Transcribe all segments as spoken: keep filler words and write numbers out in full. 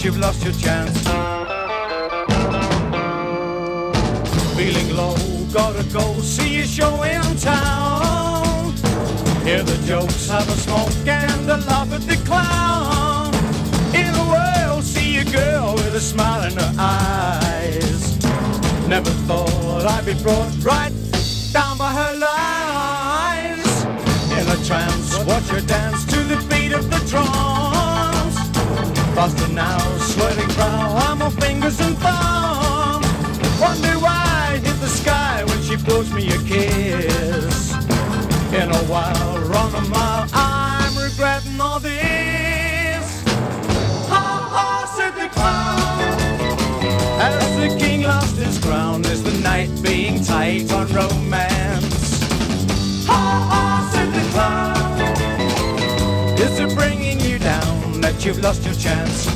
you've lost your chance. Feeling low, gotta go see a show in town. Hear the jokes, have a smoke and a laugh at the clown. In a world, see a girl with a smile in her eyes. Never thought I'd be brought right down by her lies. In a trance, watch her dance to the beat of the drums. Faster now, swirling brow, I'm on fingers and thumbs. Wonder why I hit the sky when she blows me a kiss. In a while, run a mile, I'm regretting all this. Ha ha, said the clown. As the king lost his crown, is the night being tight on romance? Ha ha, said the clown. Is it bringing you down that you've lost your chance?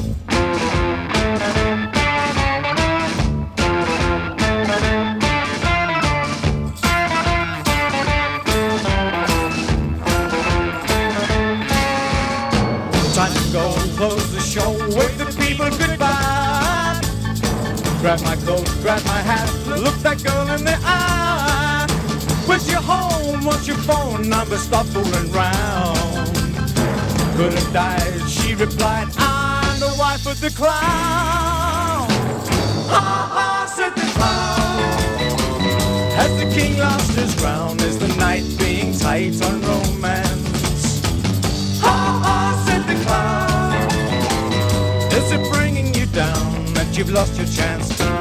Time to go, close the show, wave the people goodbye. Grab my coat, grab my hat, look that girl in the eye. Quit your home, what's your phone number, stop fooling round. Could have died, she replied, I'm the wife of the clown. Ha ha, said the clown. Has the king lost his crown, is the night being tight on romance? Ha ha, said the clown. Is it bringing you down that you've lost your chance?